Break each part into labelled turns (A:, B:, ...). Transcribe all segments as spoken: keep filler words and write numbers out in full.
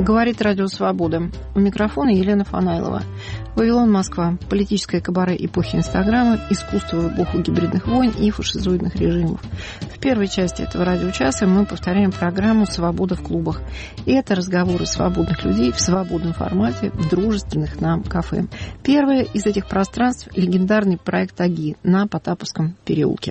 A: Говорит Радио Свобода. У микрофона Елена Фанайлова. Вавилон, Москва. Политическое кабаре эпохи Инстаграма, искусство в эпоху гибридных войн и фашизоидных режимов. В первой части этого радиочаса мы повторяем программу «Свобода в клубах». И это разговоры свободных людей в свободном формате, в дружественных нам кафе. Первое из этих пространств – легендарный проект АГИ на Потаповском переулке.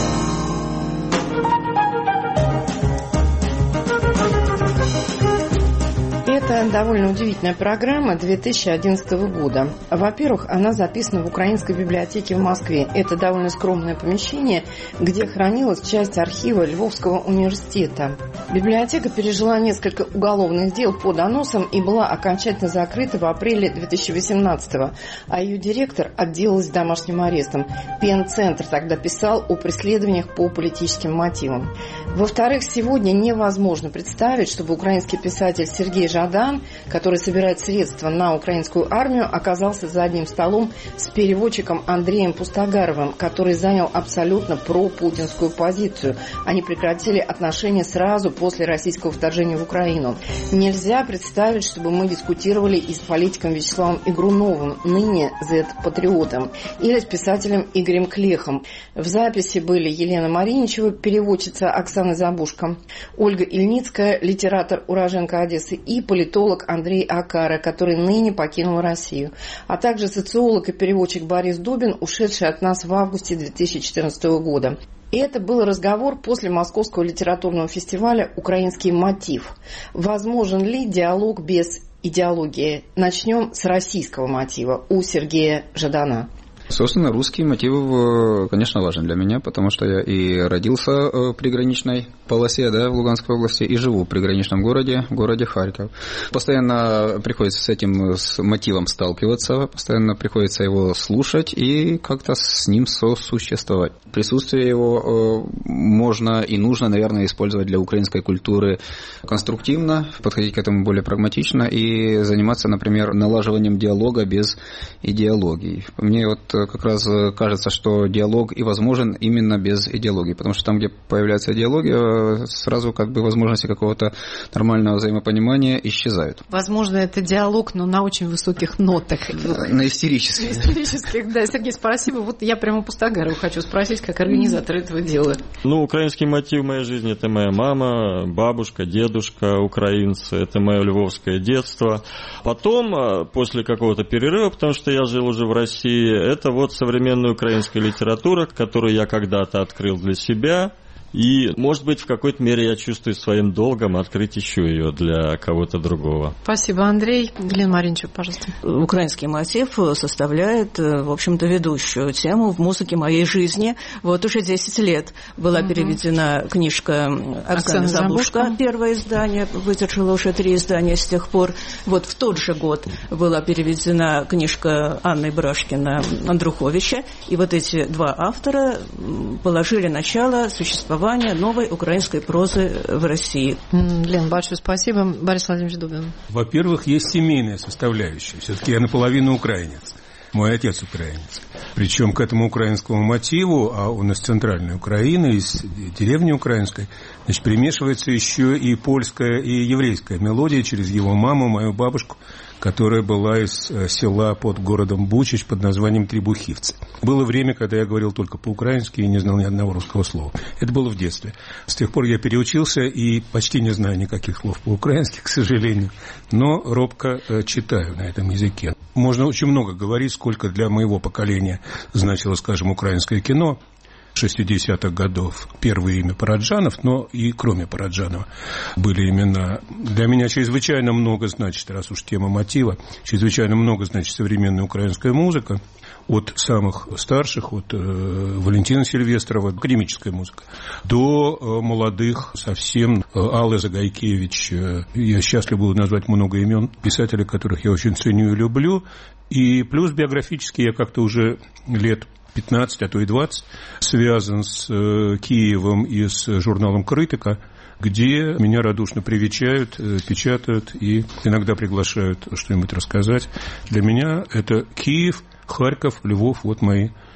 A: Это довольно удивительная программа две тысячи одиннадцатого года. Во-первых, она записана в Украинской библиотеке в Москве. Это довольно скромное помещение, где хранилась часть архива Львовского университета. Библиотека пережила несколько уголовных дел по доносам и была окончательно закрыта в апреле две тысячи восемнадцатого, а ее директор отделалась домашним арестом. Пен-центр тогда писал о преследованиях по политическим мотивам. Во-вторых, сегодня невозможно представить, чтобы украинский писатель Сергей Жадан, который собирает средства на украинскую армию, оказался за одним столом с переводчиком Андреем Пустогаровым, который занял абсолютно пропутинскую позицию. Они прекратили отношения сразу после российского вторжения в Украину. Нельзя представить, чтобы мы дискутировали и с политиком Вячеславом Игруновым, ныне зет-патриотом, или с писателем Игорем Клехом. В записи были Елена Мариничева, переводчица Оксана Забушко, Ольга Ильницкая, литератор, уроженка Одессы, и политолог Андрей Акара, который ныне покинул Россию, а также социолог и переводчик Борис Дубин, ушедший от нас в августе две тысячи четырнадцатого года. И это был разговор после Московского литературного фестиваля «Украинский мотив». Возможен ли диалог без идеологии? Начнем с российского мотива у Сергея Жадана.
B: Собственно, русский мотив, конечно, важен для меня, потому что я и родился в приграничной полосе, да, в Луганской области, и живу в приграничном городе, в городе Харьков. Постоянно приходится с этим с мотивом сталкиваться, постоянно приходится его слушать и как-то с ним сосуществовать. Присутствие его можно и нужно, наверное, использовать для украинской культуры конструктивно, подходить к этому более прагматично и заниматься, например, налаживанием диалога без идеологии. Мне вот как раз кажется, что диалог и возможен именно без идеологии, потому что там, где появляется идеология, сразу как бы возможности какого-то нормального взаимопонимания исчезают.
A: Возможно, это диалог, но на очень высоких нотах.
B: На истерических.
A: На истерических, да. Сергей, спасибо. Вот я прямо Пустогарову хочу спросить, как организатор этого дела.
C: Ну, украинский мотив в моей жизни – это моя мама, бабушка, дедушка украинцы, это мое львовское детство. Потом, после какого-то перерыва, потому что я жил уже в России, это вот современная украинская литература, которую я когда-то открыл для себя. И, может быть, в какой-то мере я чувствую своим долгом открыть еще ее для кого-то другого.
A: Спасибо, Андрей. Елена Мариничева, пожалуйста.
D: Украинский мотив составляет, в общем-то, ведущую тему в музыке моей жизни. Вот уже десять лет была угу. переведена книжка Оксаны Забушко, первое издание, выдержала уже три издания с тех пор. Вот в тот же год была переведена книжка Анны Брашкина Андруховича. И вот эти два автора положили начало существованию новой украинской прозы в России.
A: Лен, большое спасибо. Борис Владимирович Дубин.
E: Во-первых, есть семейная составляющая. Все-таки я наполовину украинец. Мой отец украинец. Причем к этому украинскому мотиву, а он из центральной Украины, из деревни украинской, значит, примешивается еще и польская, и еврейская мелодия через его маму, мою бабушку, которая была из села под городом Бучич под названием Требухивцы. Было время, когда я говорил только по-украински и не знал ни одного русского слова. Это было в детстве. С тех пор я переучился и почти не знаю никаких слов по-украински, к сожалению, но робко читаю на этом языке. Можно очень много говорить, сколько для моего поколения значило, скажем, украинское кино шестидесятых годов. Первое имя Параджанов, но и кроме Параджанова были имена. Для меня чрезвычайно много значит, раз уж тема мотива, чрезвычайно много значит современная украинская музыка. От самых старших, от э, Валентина Сильвестрова, академическая музыка, до э, молодых совсем, э, Аллы Загайкевич. Э, я счастлив буду назвать много имен писателей, которых я очень ценю и люблю. И плюс биографически я как-то уже лет пятнадцать, а то и двадцать связан с э, Киевом и с журналом «Критика», где меня радушно привечают, э, печатают и иногда приглашают что-нибудь рассказать. Для меня это Киев, Харьков, Львов, вот мои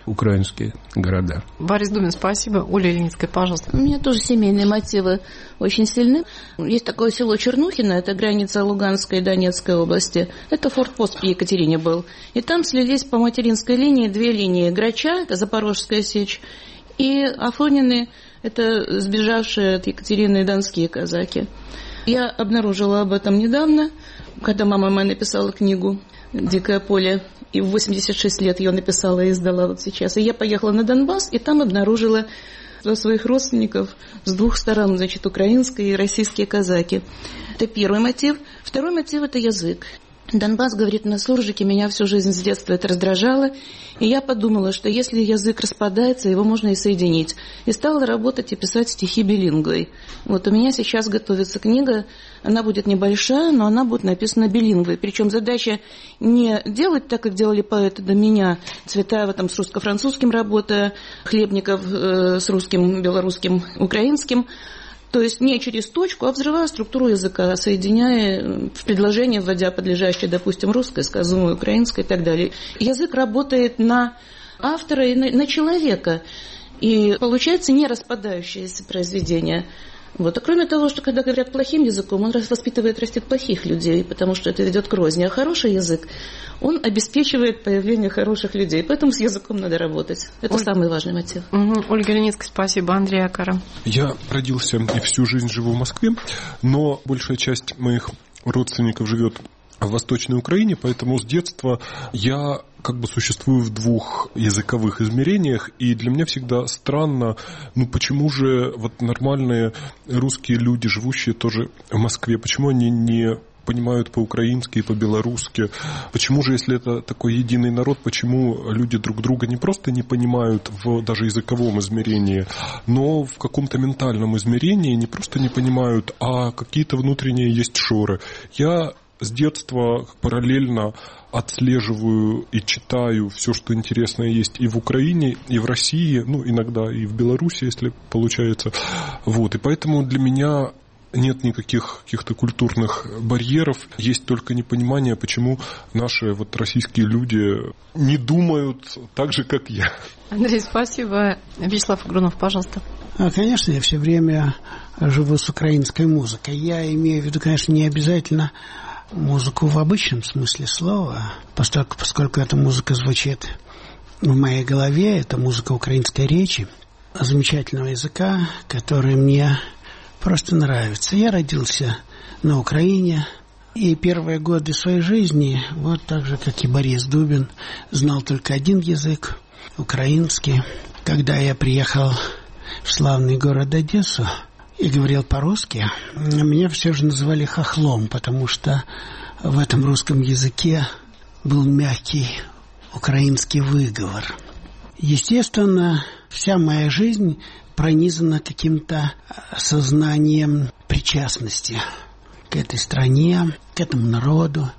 E: украинские города.
A: Борис Дубин, спасибо. Оля Леницкая, пожалуйста.
D: У меня тоже семейные мотивы очень сильны. Есть такое село Чернухино, это граница Луганской и Донецкой области. Это форпост при Екатерине был. И там слились по материнской линии две линии. Грача, это Запорожская сечь, и Афонины, это сбежавшие от Екатерины донские казаки. Я обнаружила об этом недавно, когда мама моя написала книгу «Дикое поле», и в восемьдесят шесть лет ее написала и издала вот сейчас. И я поехала на Донбасс, и там обнаружила своих родственников с двух сторон, значит, украинские и российские казаки. Это первый мотив. Второй мотив – это язык. Донбасс, говорит, на суржике, меня всю жизнь с детства это раздражало. И я подумала, что если язык распадается, его можно и соединить. И стала работать и писать стихи билингвой. Вот у меня сейчас готовится книга, она будет небольшая, но она будет написана билингвой. Причем задача не делать так, как делали поэты до меня. Цветаева там с русско-французским работая, Хлебников э, с русским, белорусским, украинским. То есть не через точку, а взрывая структуру языка, соединяя в предложение, вводя подлежащее, допустим, русское, сказуемое, украинское и так далее. Язык работает на автора и на, на человека. И получается не распадающееся произведение. Вот. А кроме того, что когда говорят плохим языком, он воспитывает, растет плохих людей, потому что это ведет к розни. А хороший язык, он обеспечивает появление хороших людей. Поэтому с языком надо работать. Это Оль... самый важный мотив.
A: Угу. Ольга Леницкая, спасибо. Андрей Акара.
F: Я родился и всю жизнь живу в Москве, но большая часть моих родственников живет в Восточной Украине, поэтому с детства я как бы существую в двух языковых измерениях, и для меня всегда странно, ну почему же вот нормальные русские люди, живущие тоже в Москве, почему они не понимают по-украински и по-белорусски, почему же, если это такой единый народ, почему люди друг друга не просто не понимают в даже языковом измерении, но в каком-то ментальном измерении не просто не понимают, а какие-то внутренние есть шоры. Я с детства параллельно отслеживаю и читаю все, что интересное есть и в Украине, и в России, ну, иногда и в Беларуси, если получается. Вот. И поэтому для меня нет никаких каких-то культурных барьеров, есть только непонимание, почему наши вот российские люди не думают так же, как я.
A: Андрей, спасибо. Вячеслав Грунов, пожалуйста.
G: Конечно, я все время живу с украинской музыкой. Я имею в виду, конечно, не обязательно музыку в обычном смысле слова, поскольку, поскольку эта музыка звучит в моей голове, это музыка украинской речи, замечательного языка, который мне просто нравится. Я родился на Украине, и первые годы своей жизни, вот так же, как и Борис Дубин, знал только один язык, украинский. Когда я приехал в славный город Одессу и говорил по-русски, меня все же называли хохлом, потому что в этом русском языке был мягкий украинский выговор. Естественно, вся моя жизнь пронизана каким-то сознанием причастности к этой стране, к этому народу.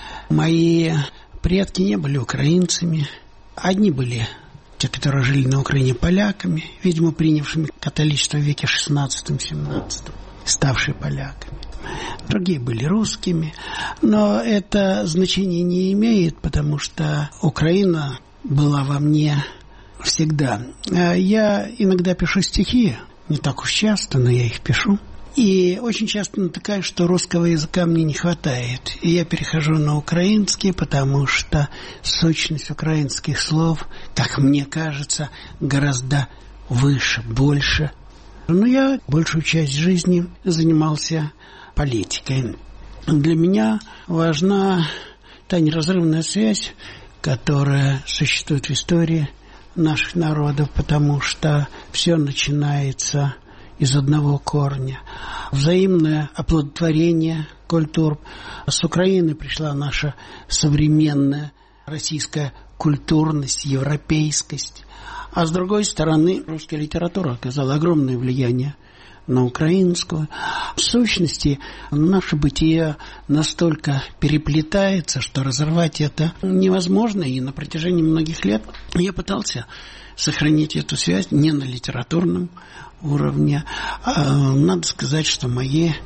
G: Мои предки не были украинцами, одни были те, которые жили на Украине, поляками, видимо, принявшими католичество в веке шестнадцатом-семнадцатом, ставшие поляками. Другие были русскими, но это значение не имеет, потому что Украина была во мне всегда. Я иногда пишу стихи, не так уж часто, но я их пишу. И очень часто натыкаюсь, что русского языка мне не хватает. И я перехожу на украинский, потому что сущность украинских слов, как мне кажется, гораздо выше, больше. Но я большую часть жизни занимался политикой. Для меня важна та неразрывная связь, которая существует в истории наших народов, потому что все начинается из одного корня. Взаимное оплодотворение культур. С Украины пришла наша современная российская культурность, европейскость. А с другой стороны, русская литература оказала огромное влияние на украинскую. В сущности, наше бытие настолько переплетается, что разорвать это невозможно. И на протяжении многих лет я пытался сохранить эту связь не на литературном уровне. Надо сказать, что мои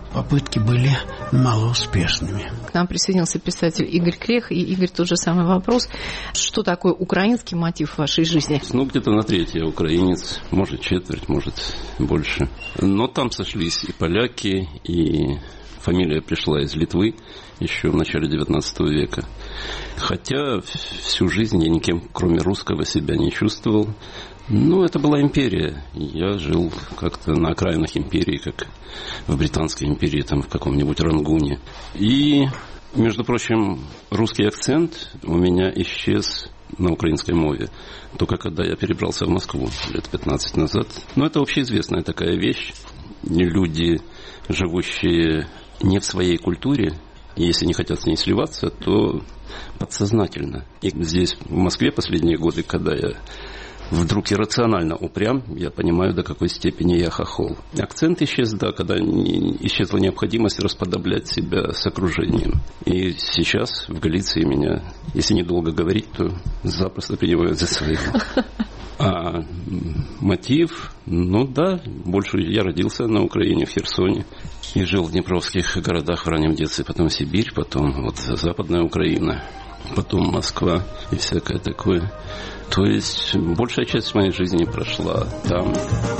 G: попытки были малоуспешными.
A: К нам присоединился писатель Игорь Крех. И, Игорь, тот же самый вопрос. Что такое украинский мотив в вашей жизни?
H: Ну, где-то на треть я украинец, может, четверть, может, больше. Но там сошлись и поляки, и фамилия пришла из Литвы еще в начале девятнадцатого века. Хотя всю жизнь я никем, кроме русского, себя не чувствовал. Ну, это была империя. Я жил как-то на окраинах империи, как в Британской империи, там в каком-нибудь Рангуне. И, между прочим, русский акцент у меня исчез на украинской мове. Только когда я перебрался в Москву лет пятнадцать назад. Но это общеизвестная такая вещь. Люди, живущие не в своей культуре, если не хотят с ней сливаться, то подсознательно. И здесь, в Москве, последние годы, когда я вдруг иррационально упрям, я понимаю, до какой степени я хохол. Акцент исчез, да, когда исчезла необходимость расподоблять себя с окружением. И сейчас в Галиции меня, если недолго говорить, то запросто принимают за своего. А мотив, ну да, больше я родился на Украине, в Херсоне, и жил в днепровских городах в раннем детстве, потом Сибирь, потом вот Западная Украина, потом Москва и всякое такое. То есть большая часть моей жизни прошла там.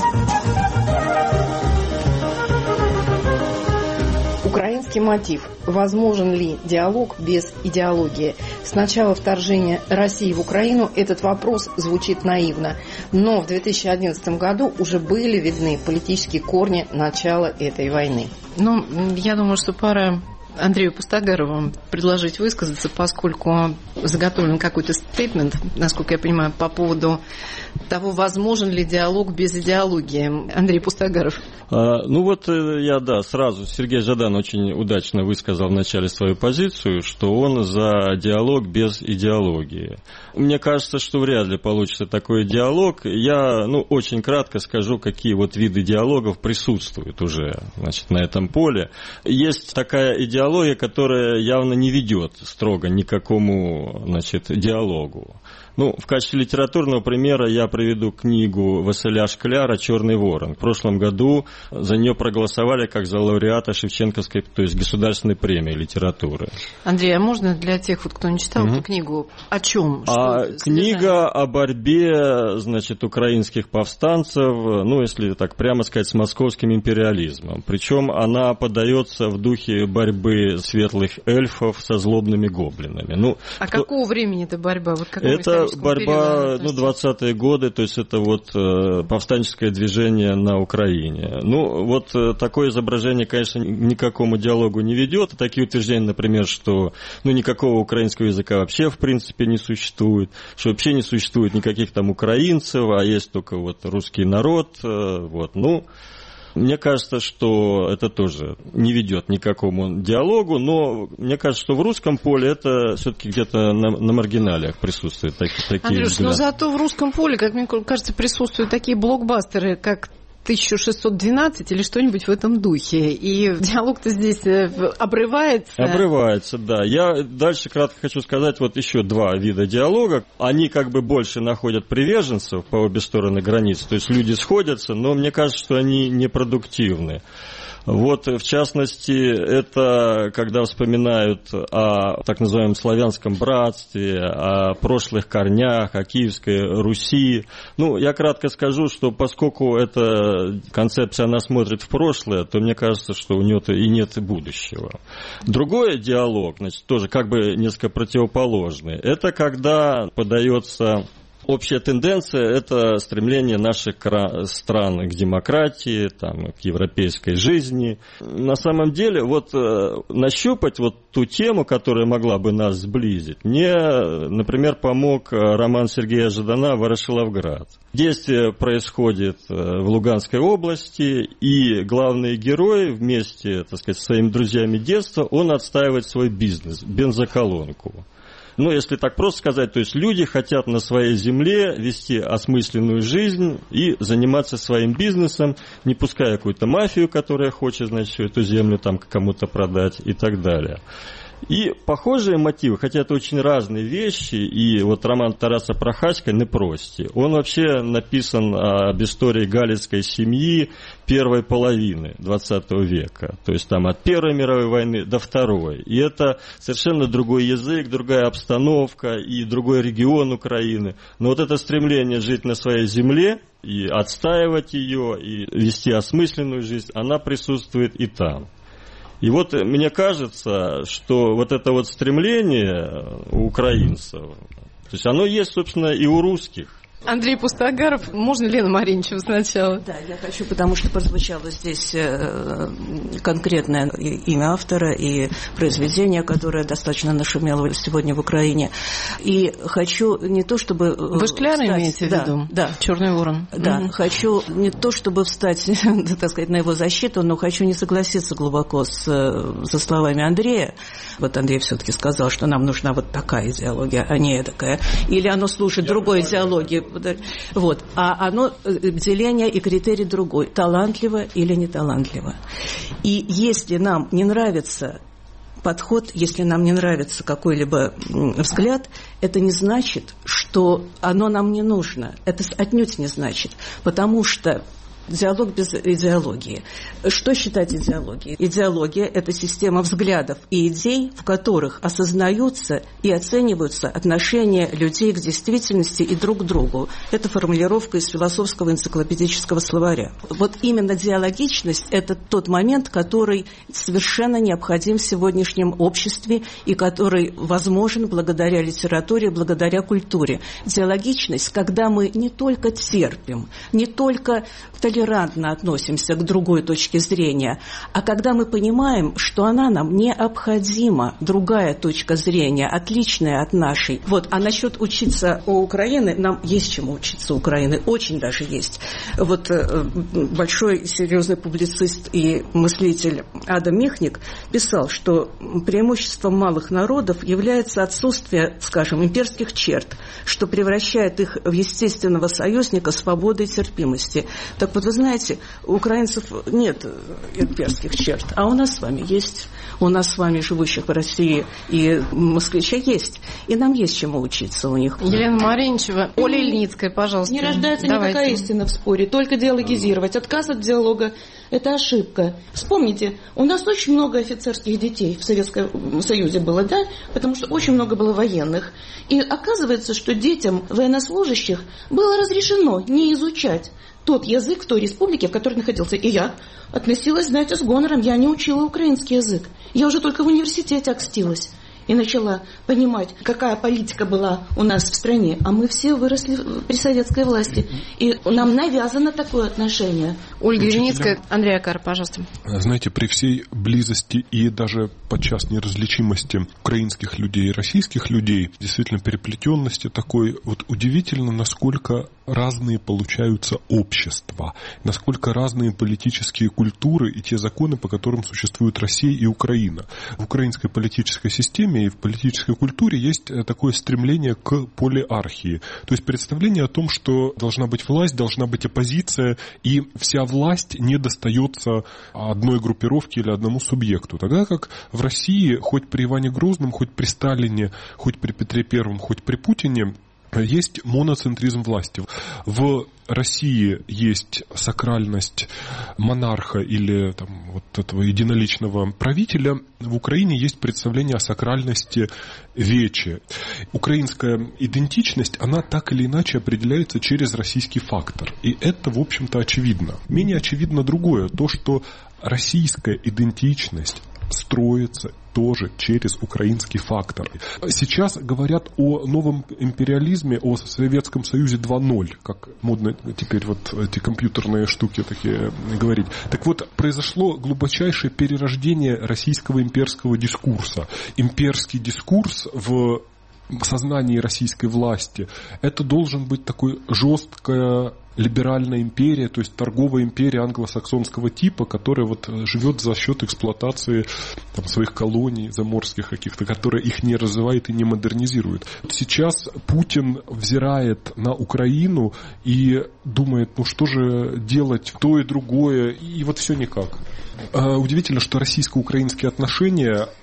A: Украинский мотив. Возможен ли диалог без идеологии? С начала вторжения России в Украину этот вопрос звучит наивно. Но в две тысячи одиннадцатом году уже были видны политические корни начала этой войны. Ну, я думаю, что пора Андрею Пустогарову предложить высказаться, поскольку заготовлен какой-то стейтмент, насколько я понимаю, по поводу того, возможен ли диалог без идеологии. Андрей Пустогаров.
C: А, ну вот я, да, сразу, Сергей Жадан очень удачно высказал в начале свою позицию, что он за диалог без идеологии. Мне кажется, что вряд ли получится такой диалог. Я, ну, очень кратко скажу, какие вот виды диалогов присутствуют уже, значит, на этом поле. Есть такая идеология, которая явно не ведет строго ни к какому, значит, диалогу. Ну, в качестве литературного примера я приведу книгу Василя Шкляра «Черный ворон». В прошлом году за нее проголосовали как за лауреата Шевченковской, то есть государственной премии литературы.
A: Андрей, а можно для тех, вот, кто не читал угу. эту книгу, о чем?
C: А книга о борьбе, значит, украинских повстанцев, ну, если так прямо сказать, с московским империализмом. Причем она подается в духе борьбы светлых эльфов со злобными гоблинами. Ну,
A: а
C: кто...
A: какого времени эта борьба? Вот
C: это борьба, ну, двадцатые годы, то есть это вот э, повстанческое движение на Украине. Ну, вот э, такое изображение, конечно, ни к какому диалогу не ведет. Такие утверждения, например, что, ну, никакого украинского языка вообще, в принципе, не существует, что вообще не существует никаких там украинцев, а есть только вот русский народ, э, вот, ну... Мне кажется, что это тоже не ведет ни к какому диалогу, но мне кажется, что в русском поле это все-таки где-то на, на маргиналиях присутствуют такие, такие
A: Андрюш,
C: взгляды.
A: Но зато в русском поле, как мне кажется, присутствуют такие блокбастеры, как тысяча шестьсот двенадцать или что-нибудь в этом духе. И диалог-то здесь обрывается.
C: Обрывается, да. Я дальше кратко хочу сказать вот еще два вида диалога. Они как бы больше находят приверженцев по обе стороны границ. То есть люди сходятся, но мне кажется, что они непродуктивны. Вот, в частности, это когда вспоминают о так называемом славянском братстве, о прошлых корнях, о Киевской Руси. Ну, я кратко скажу, что поскольку эта концепция, она смотрит в прошлое, то мне кажется, что у нее-то и нет будущего. Другой диалог, значит, тоже как бы несколько противоположный. Это когда подается... Общая тенденция – это стремление наших стран к демократии, там, к европейской жизни. На самом деле, вот нащупать вот ту тему, которая могла бы нас сблизить, мне, например, помог роман Сергея Жадана «Ворошиловград». Действие происходит в Луганской области, и главный герой вместе, так сказать, с своими друзьями детства, он отстаивает свой бизнес – бензоколонку. Ну, если так просто сказать, то есть люди хотят на своей земле вести осмысленную жизнь и заниматься своим бизнесом, не пуская какую-то мафию, которая хочет, значит, эту землю там кому-то продать и так далее. И похожие мотивы, хотя это очень разные вещи, и вот роман Тараса Прохаська «Непрости», он вообще написан об истории галицкой семьи первой половины двадцатого века, то есть там от Первой мировой войны до Второй. И это совершенно другой язык, другая обстановка и другой регион Украины. Но вот это стремление жить на своей земле и отстаивать ее, и вести осмысленную жизнь, она присутствует и там. И вот мне кажется, что вот это вот стремление у украинцев, то есть оно есть, собственно, и у русских.
A: Андрей Пустогаров, можно Лена Маринчева сначала?
D: Да, я хочу, потому что прозвучало здесь конкретное имя автора и произведение, которое достаточно нашумело сегодня в Украине. И хочу не то, чтобы...
A: Вы Шкляра имеете в виду?
D: Да.
A: «Черный ворон».
D: Да, mm-hmm. Хочу не то, чтобы встать, так сказать, на его защиту, но хочу не согласиться глубоко с, со словами Андрея. Вот Андрей все-таки сказал, что нам нужна вот такая идеология, а не такая. Или оно служит я другой идеологии. Вот. А оно, деление и критерий другой. Талантливо или неталантливо. И если нам не нравится подход, если нам не нравится какой-либо взгляд, это не значит, что оно нам не нужно. Это отнюдь не значит. Потому что диалог без идеологии. Что считать идеологией? Идеология – это система взглядов и идей, в которых осознаются и оцениваются отношения людей к действительности и друг к другу. Это формулировка из философского энциклопедического словаря. Вот именно диалогичность – это тот момент, который совершенно необходим в сегодняшнем обществе и который возможен благодаря литературе, благодаря культуре. Диалогичность, когда мы не только терпим, не только толерантно относимся к другой точке зрения, а когда мы понимаем, что она нам необходима, другая точка зрения, отличная от нашей. Вот. А насчет учиться у Украины, нам есть чему учиться у Украины, очень даже есть. Вот большой серьезный публицист и мыслитель Адам Михник писал, что преимуществом малых народов является отсутствие, скажем, имперских черт, что превращает их в естественного союзника свободы и терпимости. Так вот, вы знаете, у украинцев нет имперских черт, а у нас с вами есть. У нас с вами, живущих в России и москвича, есть. И нам есть чему учиться у них.
A: Елена Маринчева. Оля Ильницкая, пожалуйста.
I: Не рождается
A: Давайте.
I: Никакая истина в споре, только диалогизировать. Отказ от диалога – это ошибка. Вспомните, у нас очень много офицерских детей в Советском Союзе было, да? Потому что очень много было военных. И оказывается, что детям военнослужащих было разрешено не изучать тот язык в той республике, в которой находился. И я относилась, знаете, с гонором. Я не учила украинский язык. Я уже только в университете окстилась. И начала понимать, какая политика была у нас в стране. А мы все выросли при советской власти. И нам навязано такое отношение.
A: Ольга Ильницкая. Андрей Акар, пожалуйста.
F: Знаете, при всей близости и даже подчас неразличимости украинских людей и российских людей, действительно переплетенности такой, вот удивительно, насколько разные получаются общества, насколько разные политические культуры и те законы, по которым существуют Россия и Украина. В украинской политической системе и в политической культуре есть такое стремление к полиархии. То есть представление о том, что должна быть власть, должна быть оппозиция, и вся власть не достается одной группировке или одному субъекту. Тогда как в России, хоть при Иване Грозном, хоть при Сталине, хоть при Петре Первом, хоть при Путине, есть моноцентризм власти. В России есть сакральность монарха или там, вот этого единоличного правителя. В Украине есть представление о сакральности вечи. Украинская идентичность, она так или иначе определяется через российский фактор. И это, в общем-то, очевидно. Менее очевидно другое. То, что российская идентичность строится тоже через украинский фактор. Сейчас говорят о новом империализме, о Советском Союзе два ноль, как модно теперь вот эти компьютерные штуки такие говорить. Так вот, произошло глубочайшее перерождение российского имперского дискурса. Имперский дискурс в сознании российской власти, это должен быть такой жесткая либеральная империя, то есть торговая империя англосаксонского типа, которая вот живет за счет эксплуатации там, своих колоний заморских каких-то, которая их не развивает и не модернизирует. Сейчас Путин взирает на Украину и думает, ну что же делать, то и другое, и вот все никак. Удивительно, что российско-украинские отношения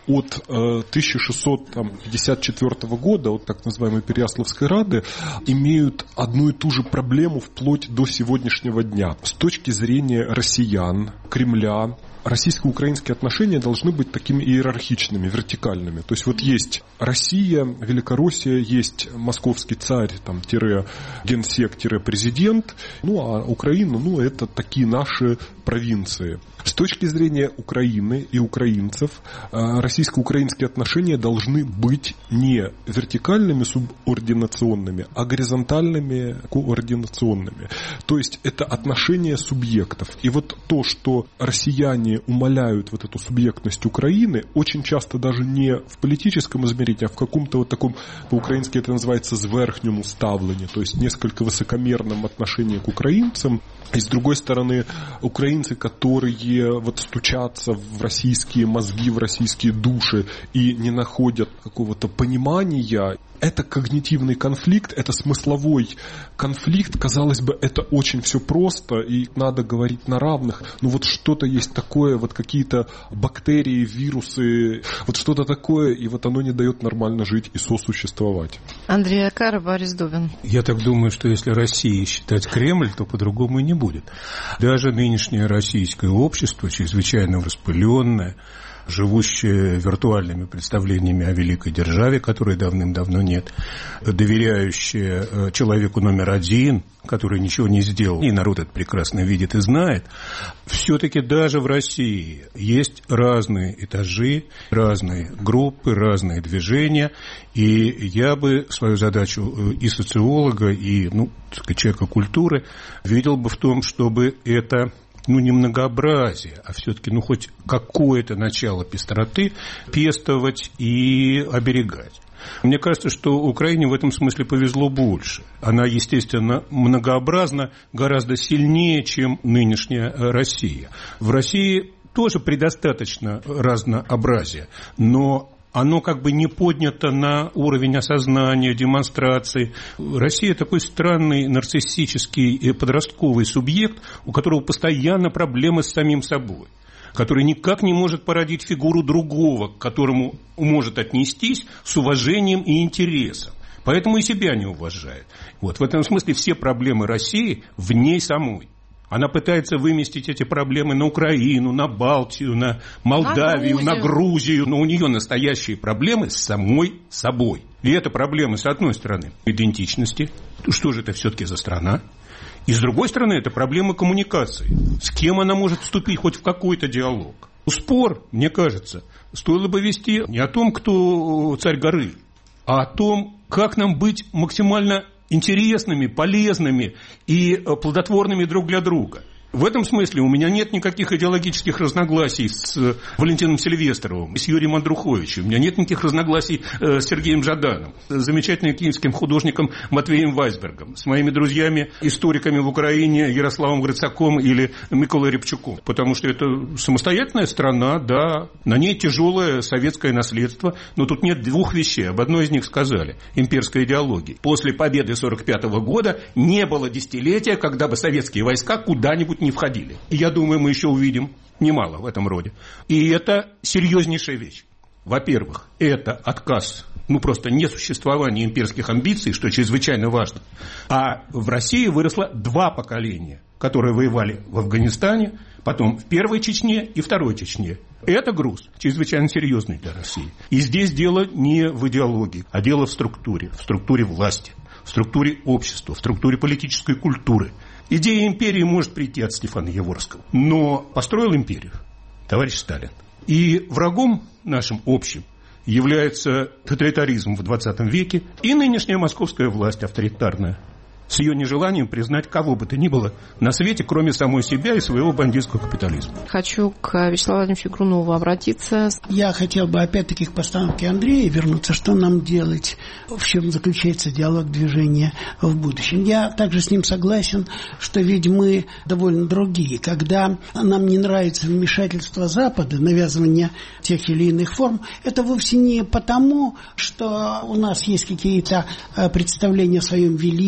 F: от тысяча шестьсот пятьдесят четвёртого года, от так называемой Переяславской Рады, имеют одну и ту же проблему вплоть до сегодняшнего дня. С точки зрения россиян, Кремля, российско-украинские отношения должны быть такими иерархичными, вертикальными. То есть вот есть Россия, Великороссия, есть московский царь, там, тире, генсек, тире, президент, ну а Украина, ну это такие наши провинции. С точки зрения Украины и украинцев, российско-украинские отношения должны быть не вертикальными, субординационными, а горизонтальными, координационными. То есть это отношения субъектов. И вот то, что россияне умаляют вот эту субъектность Украины, очень часто даже не в политическом измерении, а в каком-то вот таком, по-украински это называется зверхнем уставлении, то есть несколько высокомерном отношении к украинцам. И с другой стороны, украинцы, которые вот стучатся в российские мозги, в российские души и не находят какого-то понимания, это когнитивный конфликт, это смысловой конфликт. Казалось бы, это очень все просто, и надо говорить на равных. Но вот что-то есть такое, вот какие-то бактерии, вирусы, вот что-то такое, и вот оно не дает нормально жить и сосуществовать.
A: Андрей Акар, Борис Дубин.
E: Я так думаю, что если Россией считать Кремль, то по-другому и не будет. Даже нынешнее российское общество, чрезвычайно распыленное, живущее виртуальными представлениями о великой державе, которой давным-давно нет, доверяющее человеку номер один, который ничего не сделал, и народ это прекрасно видит и знает, все-таки даже в России есть разные этажи, разные группы, разные движения, и я бы свою задачу и социолога, и, ну, так сказать, человека культуры видел бы в том, чтобы это... ну, не многообразие, а все-таки, ну, хоть какое-то начало пестроты пестовать и оберегать. Мне кажется, что Украине в этом смысле повезло больше. Она, естественно, многообразна гораздо сильнее, чем нынешняя Россия. В России тоже предостаточно разнообразия, но оно как бы не поднято на уровень осознания, демонстрации. Россия такой странный нарциссический подростковый субъект, у которого постоянно проблемы с самим собой, который никак не может породить фигуру другого, к которому может отнестись с уважением и интересом. Поэтому и себя не уважает. Вот. В этом смысле все проблемы России в ней самой. Она пытается выместить эти проблемы на Украину, на Балтию, на Молдавию, на Грузию. на Грузию. Но у нее настоящие проблемы с самой собой. И это проблемы, с одной стороны, идентичности. Что же это все-таки за страна? И с другой стороны, это проблема коммуникации. С кем она может вступить хоть в какой-то диалог? Спор, мне кажется, стоило бы вести не о том, кто царь горы, а о том, как нам быть максимально интересными, полезными и плодотворными друг для друга. В этом смысле у меня нет никаких идеологических разногласий с Валентином Сильвестровым, с Юрием Андруховичем. У меня нет никаких разногласий с Сергеем Жаданом, с замечательным киевским художником Матвеем Вайсбергом, с моими друзьями, историками в Украине Ярославом Грицаком или Миколой Рябчуком. Потому что это самостоятельная страна, да, на ней тяжелое советское наследство, но тут нет двух вещей. Об одной из них сказали – имперской идеологии. После победы сорок пятого года не было десятилетия, когда бы советские войска куда-нибудь не входили. И я думаю, мы еще увидим немало в этом роде. И это серьезнейшая вещь. Во-первых, это отказ, ну просто несуществование имперских амбиций, что чрезвычайно важно. А в России выросло два поколения, которые воевали в Афганистане, потом в первой Чечне и второй Чечне. Это груз чрезвычайно серьезный для России. И здесь дело не в идеологии, а дело в структуре, в структуре власти, в структуре общества, в структуре политической культуры. Идея империи может прийти от Стефана Яворского, но построил империю товарищ Сталин. И врагом нашим общим является тоталитаризм в двадцатом веке и нынешняя московская власть авторитарная, с ее нежеланием признать кого бы то ни было на свете, кроме самой себя и своего бандитского капитализма.
A: Хочу к Вячеславу Владимировичу Грунову обратиться.
G: Я хотел бы опять-таки к постановке Андрея вернуться. Что нам делать? В чем заключается диалог движения в будущем? Я также с ним согласен, что ведь мы довольно другие. Когда нам не нравится вмешательство Запада, навязывание тех или иных форм, это вовсе не потому, что у нас есть какие-то представления о своем величии,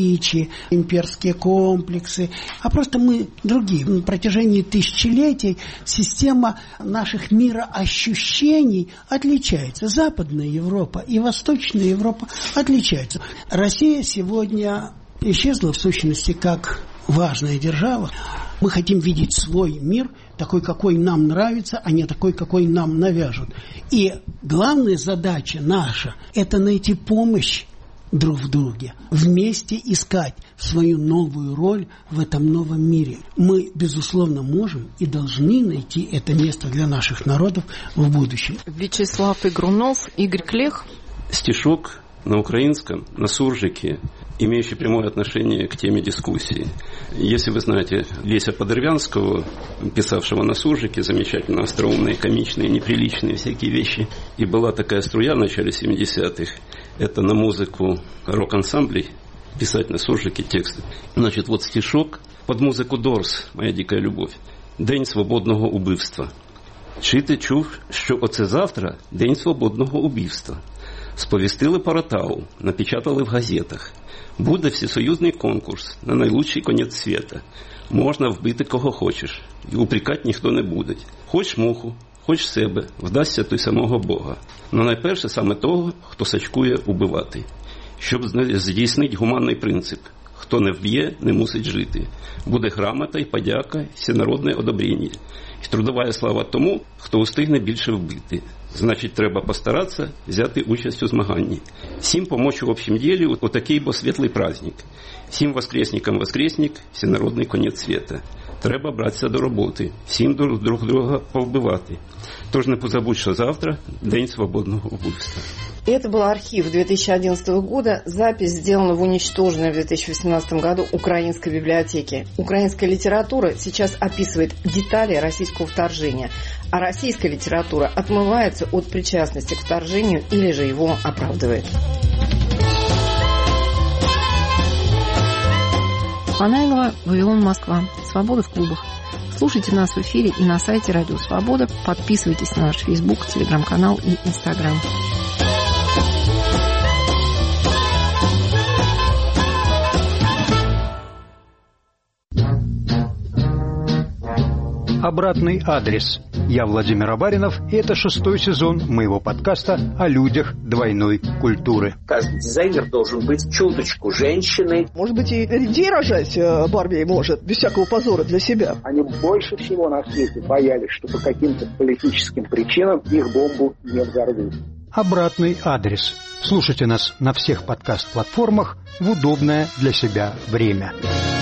G: имперские комплексы, а просто мы другие. На протяжении тысячелетий система наших мироощущений отличается. Западная Европа и Восточная Европа отличаются. Россия сегодня исчезла в сущности как важная держава. Мы хотим видеть свой мир такой, какой нам нравится, а не такой, какой нам навяжут. И главная задача наша – это найти помощь друг в друге, вместе искать свою новую роль в этом новом мире. Мы, безусловно, можем и должны найти это место для наших народов в будущем.
A: Вячеслав Игрунов, Игорь Клех.
H: Стишок на украинском, на суржике, имеющий прямое отношение к теме дискуссии. Если вы знаете Леся Подервянского, писавшего на суржике, замечательно остроумные, комичные, неприличные всякие вещи, и была такая струя в начале семидесятых, это на музыку рок-ансамблей, писать на суржике тексты. Значит, вот стишок под музику Дорс, «Моя дикая любовь». День свободного убивства. Чи ти чув, що оце завтра День свободного убивства? Сповістили по Ротау, напечатали в газетах. Буде всесоюзний конкурс на найлучший конець света. Можна вбити кого хочеш, і упрекати ніхто не буде. Хоч муху, хоч себе, вдасться той самого Бога. Но найперше саме того, хто сачкує убивати. Щоб здійснити гуманний принцип. Хто не вб'є, не мусить жити. Буде грамота і подяка, всенародне одобрення. І трудова слава тому, хто устигне більше вбити. Значить, треба постаратися взяти участь у змаганні. Всім помочь в общем ділі у такий бо світлий праздник. Всім воскресникам воскресник, всенародний конець света. Треба братися до роботи, всім друг, друг друга повбивати. Тож не позабудь, що завтра День свободного убийства.
A: Это был архив две тысячи одиннадцатого года. Запись сделана в уничтоженной в две тысячи восемнадцатом году Украинской библиотеке. Украинская литература сейчас описывает детали российского вторжения, а российская литература отмывается от причастности к вторжению или же его оправдывает. Панайлова, Вавилон, Москва. Свобода в клубах. Слушайте нас в эфире и на сайте Радио Свобода. Подписывайтесь на наш Facebook, Телеграм-канал и Инстаграм.
J: Обратный адрес. Я Владимир Абаринов, и это шестой сезон моего подкаста о людях двойной культуры.
K: Каждый дизайнер должен быть чуточку женщиной.
L: Может быть, и людей рожать Барби может, без всякого позора для себя.
K: Они больше всего на свете боялись, что по каким-то политическим причинам их бомбу не взорвут.
J: Обратный адрес. Слушайте нас на всех подкаст-платформах в удобное для себя время.